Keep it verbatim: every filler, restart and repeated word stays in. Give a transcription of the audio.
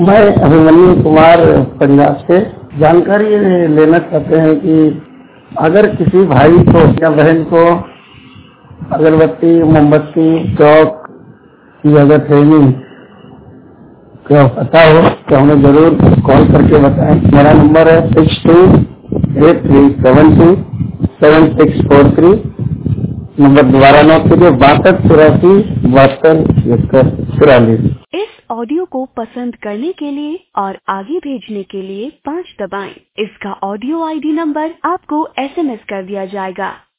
मैं अभिमन्यु कुमार पंजाब से जानकारी ये लेना चाहते हैं कि अगर किसी भाई को या बहन को अगरबत्ती, मोमबत्ती, चौक की जरूरत है, क्या पता हो तो हमें जरूर कॉल करके बताएं। मेरा नंबर है six two eight three seven two seven six four three. Number दोबारा नोट कीजिए, बासठ चौरासी बहत्तर इकहत्तर तिरालीस। इस ऑडियो को पसंद करने के लिए और आगे भेजने के लिए पाँच दबाएं। इसका ऑडियो आईडी नंबर आपको एसएमएस कर दिया जाएगा।